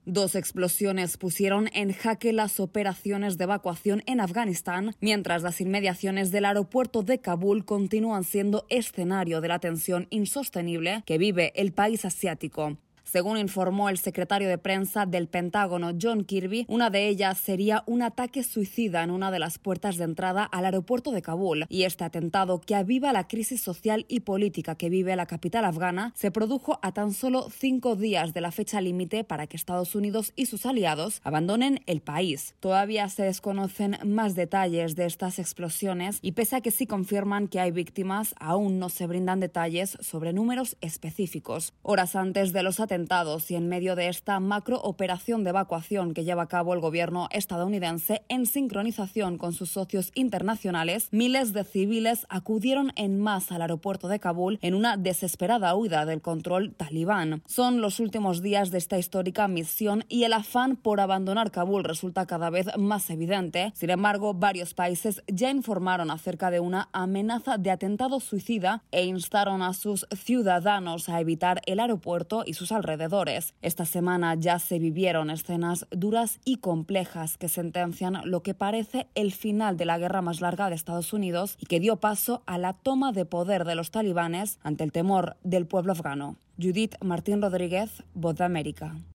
2 explosiones pusieron en jaque las operaciones de evacuación en Afganistán, mientras las inmediaciones del aeropuerto de Kabul continúan siendo escenario de la tensión insostenible que vive el país asiático. Según informó el secretario de prensa del Pentágono, John Kirby, una de ellas sería un ataque suicida en una de las puertas de entrada al aeropuerto de Kabul. Y este atentado, que aviva la crisis social y política que vive la capital afgana, se produjo a tan solo 5 días de la fecha límite para que Estados Unidos y sus aliados abandonen el país. Todavía se desconocen más detalles de estas explosiones y pese a que sí confirman que hay víctimas, aún no se brindan detalles sobre números específicos. Horas antes de los atentados y en medio de esta macrooperación de evacuación que lleva a cabo el gobierno estadounidense en sincronización con sus socios internacionales, miles de civiles acudieron en masa al aeropuerto de Kabul en una desesperada huida del control talibán. Son los últimos días de esta histórica misión y el afán por abandonar Kabul resulta cada vez más evidente. Sin embargo, varios países ya informaron acerca de una amenaza de atentado suicida e instaron a sus ciudadanos a evitar el aeropuerto y sus alrededores. Esta semana ya se vivieron escenas duras y complejas que sentencian lo que parece el final de la guerra más larga de Estados Unidos y que dio paso a la toma de poder de los talibanes ante el temor del pueblo afgano. Judith Martín Rodríguez, Voz de América.